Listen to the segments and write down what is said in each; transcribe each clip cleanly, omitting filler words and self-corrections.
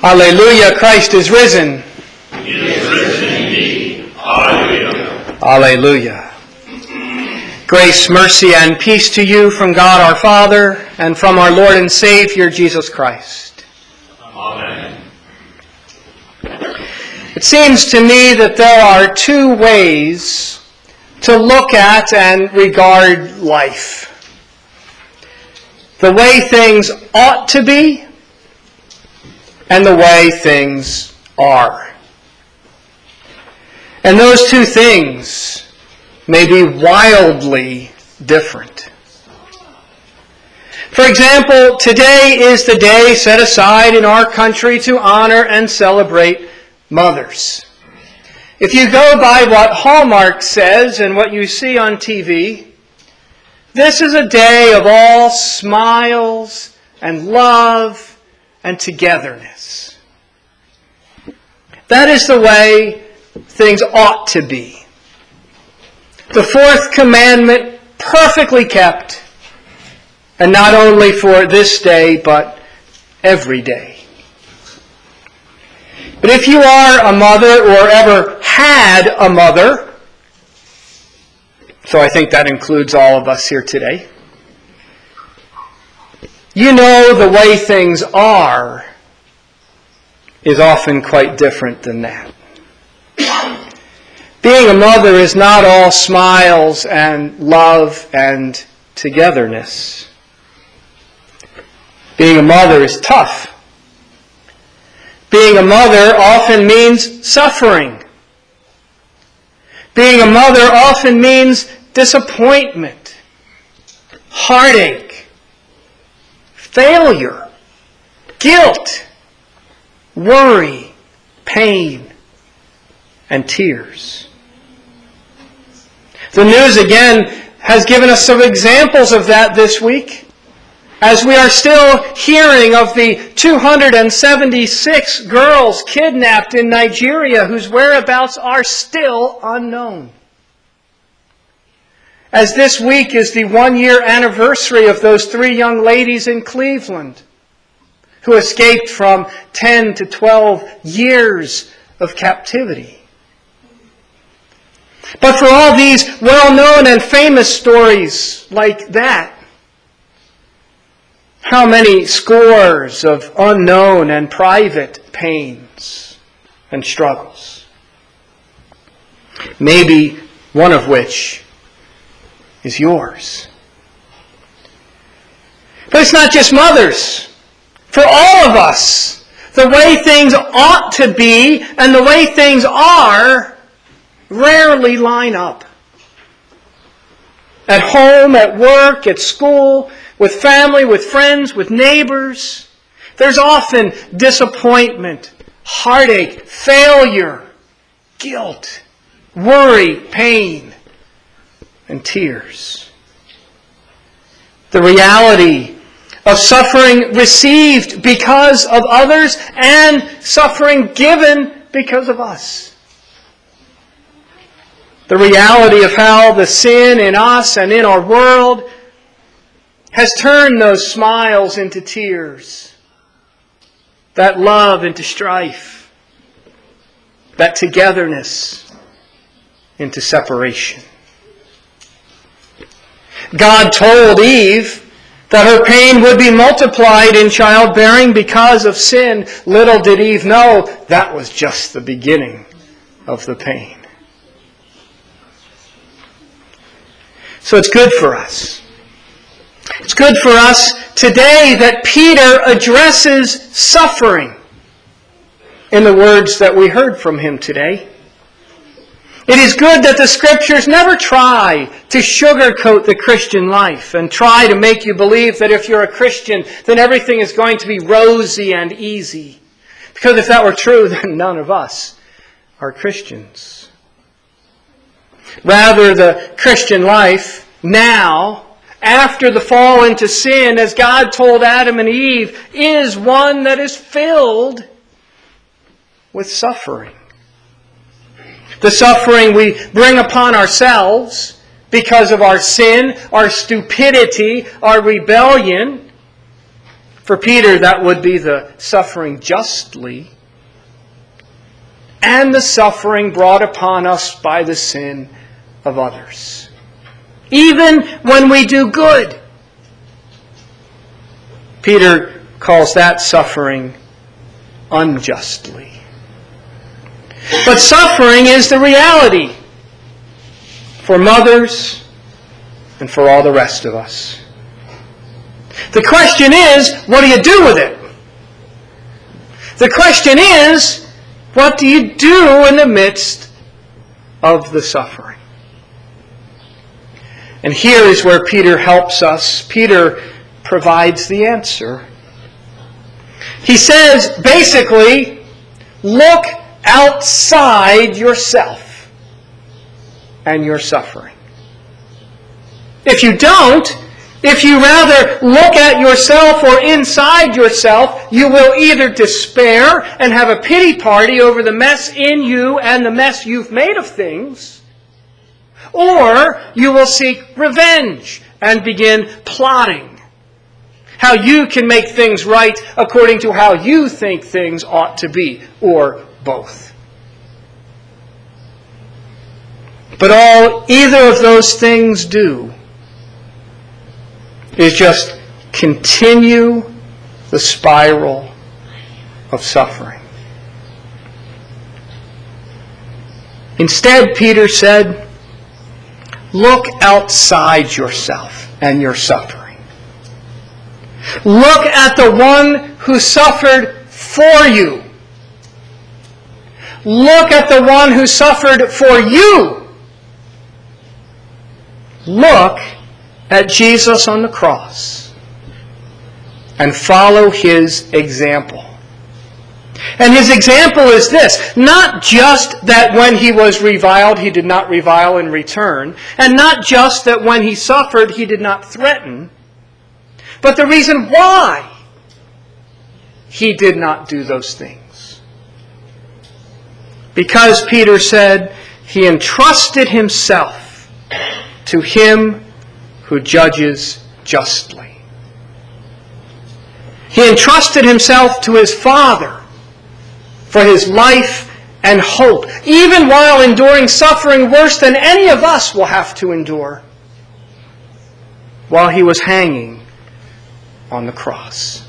Hallelujah, Christ is risen. He is risen indeed. Hallelujah. Hallelujah. Grace, mercy, and peace to you from God our Father and from our Lord and Savior, Jesus Christ. Amen. It seems to me that there are two ways to look at and regard life. The way things ought to be and the way things are. And those two things may be wildly different. For example, today is the day set aside in our country to honor and celebrate mothers. If you go by what Hallmark says and what you see on TV, this is a day of all smiles and love and togetherness. That is the way things ought to be. The fourth commandment perfectly kept, and not only for this day, but every day. But if you are a mother or ever had a mother, so I think that includes all of us here today, you know the way things are is often quite different than that. Being a mother is not all smiles and love and togetherness. Being a mother is tough. Being a mother often means suffering. Being a mother often means disappointment, heartache, failure, guilt, worry, pain, and tears. The news again has given us some examples of that this week, as we are still hearing of the 276 girls kidnapped in Nigeria whose whereabouts are still unknown. As this week is the 1-year anniversary of those 3 young ladies in Cleveland who escaped from 10 to 12 years of captivity. But for all these well-known and famous stories like that, how many scores of unknown and private pains and struggles? Maybe one of which is yours. But it's not just mothers. For all of us, the way things ought to be and the way things are rarely line up. At home, at work, at school, with family, with friends, with neighbors, there's often disappointment, heartache, failure, guilt, worry, pain, and tears. The reality of suffering received because of others and suffering given because of us. The reality of how the sin in us and in our world has turned those smiles into tears, that love into strife, that togetherness into separation. God told Eve that her pain would be multiplied in childbearing because of sin. Little did Eve know that was just the beginning of the pain. So it's good for us. It's good for us today that Peter addresses suffering in the words that we heard from him today. It is good that the Scriptures never try to sugarcoat the Christian life and try to make you believe that if you're a Christian, then everything is going to be rosy and easy. Because if that were true, then none of us are Christians. Rather, the Christian life now, after the fall into sin, as God told Adam and Eve, is one that is filled with suffering. The suffering we bring upon ourselves because of our sin, our stupidity, our rebellion, For Peter, that would be the suffering justly and the suffering brought upon us by the sin of others. Even when we do good. Peter calls that suffering unjustly. But suffering is the reality for mothers and for all the rest of us. The question is, what do you do with it? The question is, what do you do in the midst of the suffering? And here is where Peter helps us. Peter provides the answer. He says, basically, look outside yourself and your suffering. If you don't, if you rather look at yourself or inside yourself, you will either despair and have a pity party over the mess in you and the mess you've made of things, or you will seek revenge and begin plotting how you can make things right according to how you think things ought to be, or both. But all either of those things do is just continue the spiral of suffering. Instead, Peter said, look outside yourself and your suffering. Look at the one who suffered for you. Look at the one who suffered for you. Look at Jesus on the cross and follow his example. And his example is this: not just that when he was reviled, he did not revile in return, and not just that when he suffered, he did not threaten, but the reason why he did not do those things. Because, Peter said, he entrusted himself to him who judges justly. He entrusted himself to his Father for his life and hope, even while enduring suffering worse than any of us will have to endure, while he was hanging on the cross.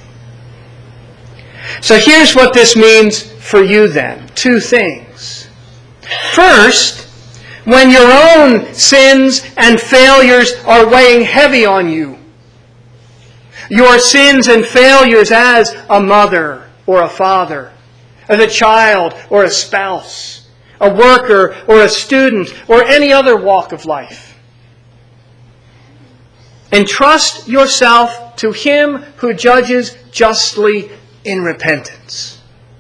So here's what this means for you then. Two things. First, when your own sins and failures are weighing heavy on you, your sins and failures as a mother or a father, as a child or a spouse, a worker or a student, or any other walk of life, entrust yourself to him who judges justly in repentance.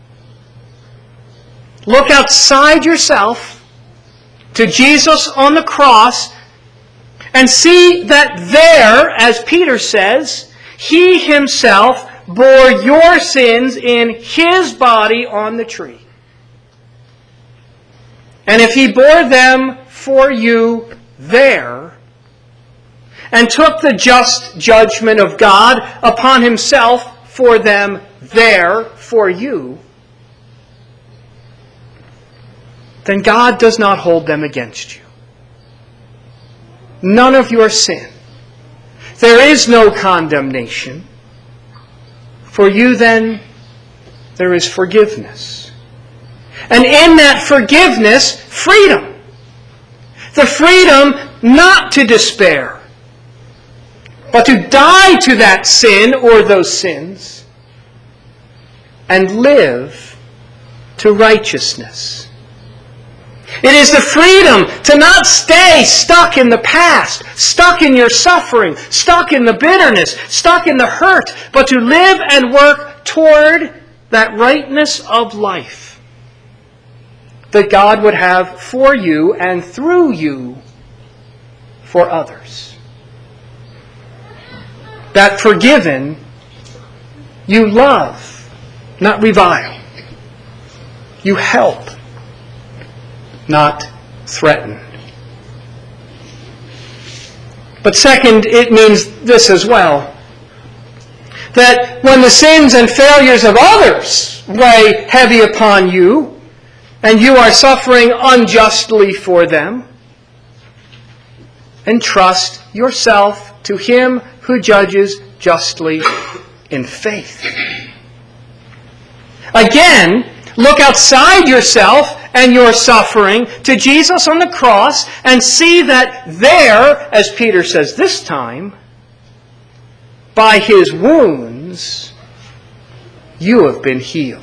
Look outside yourself to Jesus on the cross and see that there, as Peter says, he himself bore your sins in his body on the tree. And if he bore them for you there and took the just judgment of God upon himself for them there for you, then God does not hold them against you. None of your sin. There is no condemnation. For you then, there is forgiveness. And in that forgiveness, freedom. The freedom not to despair, but to die to that sin or those sins and live to righteousness. It is the freedom to not stay stuck in the past, stuck in your suffering, stuck in the bitterness, stuck in the hurt, but to live and work toward that rightness of life that God would have for you and through you for others. That forgiven, you love, not revile. You help, not threaten. But second, it means this as well. That when the sins and failures of others weigh heavy upon you, and you are suffering unjustly for them, entrust yourself to Him who judges justly in faith. Again, look outside yourself and your suffering to Jesus on the cross and see that there, as Peter says this time, by His wounds you have been healed.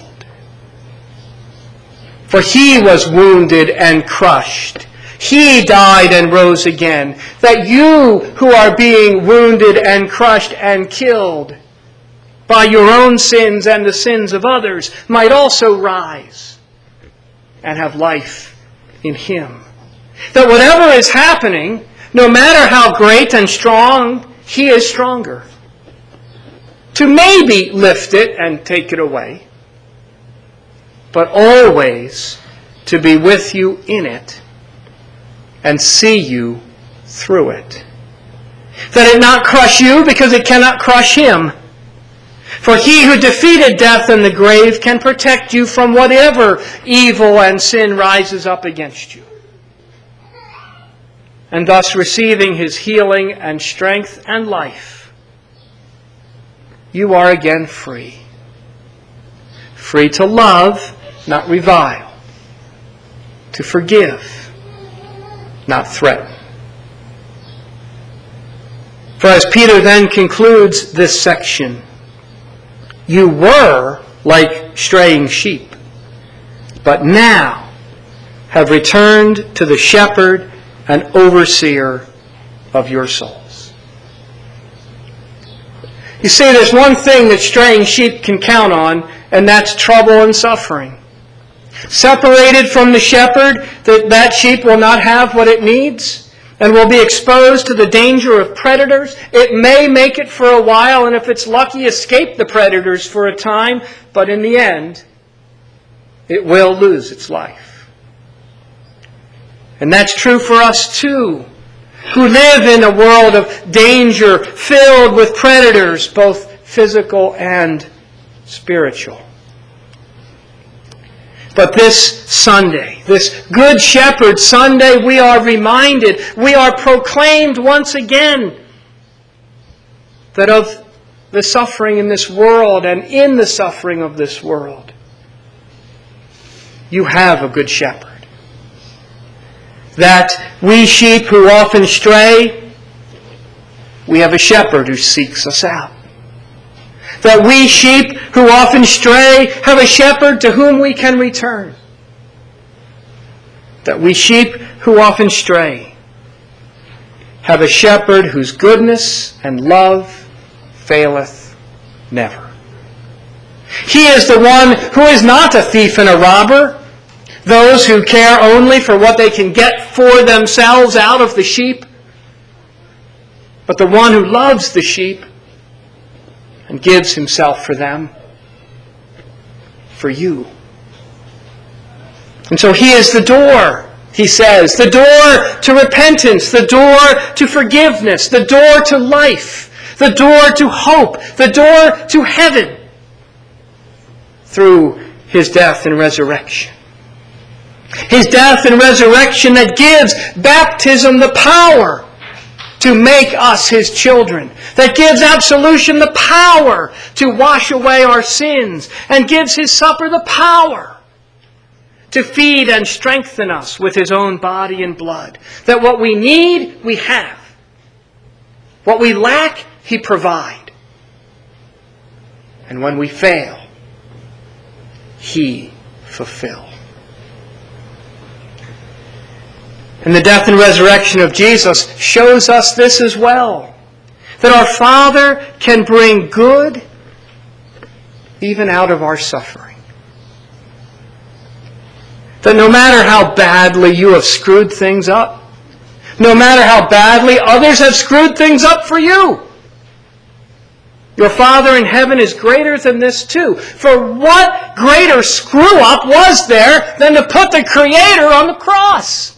For He was wounded and crushed. He died and rose again, that you who are being wounded and crushed and killed by your own sins and the sins of others might also rise and have life in Him. That whatever is happening, no matter how great and strong, He is stronger. To maybe lift it and take it away, but always to be with you in it and see you through it. That it not crush you because it cannot crush Him. For He who defeated death and the grave can protect you from whatever evil and sin rises up against you. And thus receiving His healing and strength and life, you are again free. Free to love, not revile. To forgive, not threaten. For as Peter then concludes this section, you were like straying sheep, but now have returned to the shepherd and overseer of your souls. You see, there's one thing that straying sheep can count on, and that's trouble and suffering. Separated from the shepherd, that sheep will not have what it needs and will be exposed to the danger of predators. It may make it for a while, and if it's lucky, escape the predators for a time, but in the end, it will lose its life. And that's true for us too, who live in a world of danger filled with predators, both physical and spiritual. But this Sunday, this Good Shepherd Sunday, we are reminded, we are proclaimed once again that of the suffering in this world and in the suffering of this world, you have a Good Shepherd. That we sheep who often stray, we have a shepherd who seeks us out. That we sheep who often stray have a shepherd to whom we can return. That we sheep who often stray have a shepherd whose goodness and love faileth never. He is the one who is not a thief and a robber, those who care only for what they can get for themselves out of the sheep, but the one who loves the sheep and gives Himself for them, for you. And so He is the door, he says, the door to repentance, the door to forgiveness, the door to life, the door to hope, the door to heaven through His death and resurrection. His death and resurrection that gives baptism the power to make us His children, that gives absolution the power to wash away our sins, and gives His supper the power to feed and strengthen us with His own body and blood. That what we need, we have. What we lack, He provides. And when we fail, He fulfills. And the death and resurrection of Jesus shows us this as well. That our Father can bring good even out of our suffering. That no matter how badly you have screwed things up, no matter how badly others have screwed things up for you, your Father in heaven is greater than this too. For what greater screw-up was there than to put the Creator on the cross?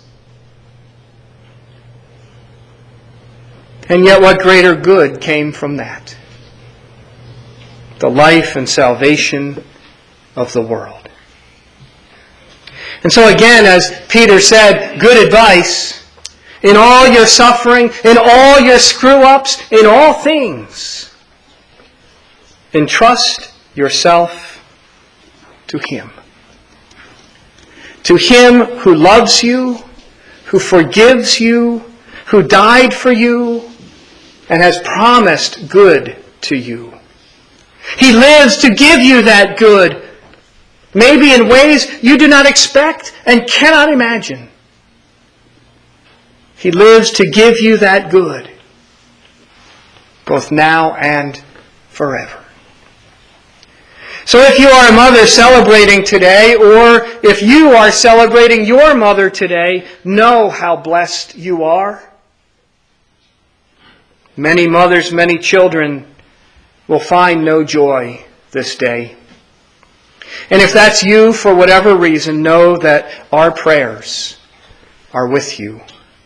And yet what greater good came from that? the life and salvation of the world. And so again, as Peter said, good advice. In all your suffering, in all your screw-ups, in all things, entrust yourself to Him. To Him who loves you, who forgives you, who died for you, and has promised good to you. He lives to give you that good, maybe in ways you do not expect and cannot imagine. He lives to give you that good, both now and forever. So if you are a mother celebrating today, or if you are celebrating your mother today, know how blessed you are. Many mothers, many children will find no joy this day. And if that's you, for whatever reason, know that our prayers are with you.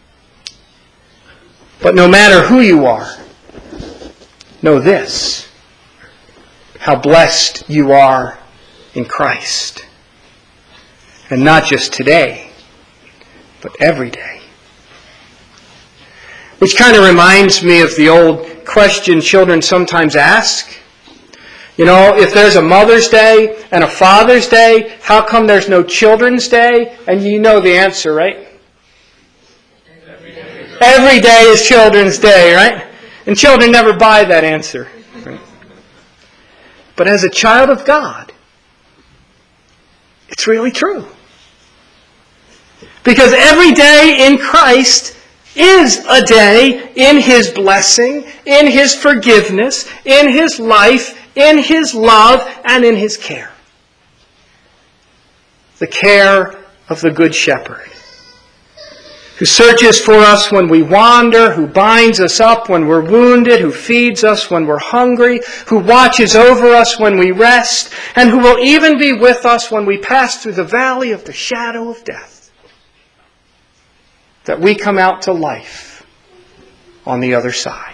But no matter who you are, know this, how blessed you are in Christ. And not just today, but every day. Which kind of reminds me of the old question children sometimes ask. You know, if there's a Mother's Day and a Father's Day, how come there's no Children's Day? And you know the answer, right? Every day is Children's Day, right? And children never buy that answer. Right? But as a child of God, it's really true. Because every day in Christ is a day in His blessing, in His forgiveness, in His life, in His love, and in His care. The care of the Good Shepherd, who searches for us when we wander, who binds us up when we're wounded, who feeds us when we're hungry, who watches over us when we rest, and who will even be with us when we pass through the valley of the shadow of death, that we come out to life on the other side.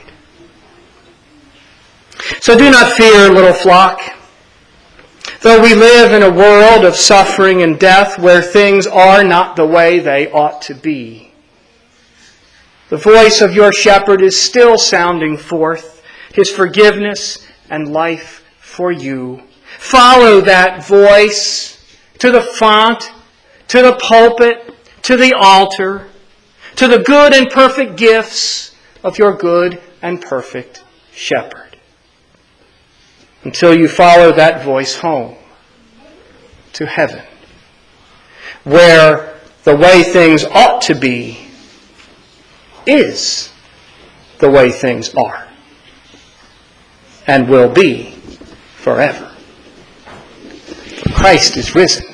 So do not fear, little flock. Though we live in a world of suffering and death where things are not the way they ought to be, the voice of your shepherd is still sounding forth His forgiveness and life for you. Follow that voice to the font, to the pulpit, to the altar, to the good and perfect gifts of your good and perfect shepherd. Until you follow that voice home to heaven, where the way things ought to be is the way things are and will be forever. Christ is risen.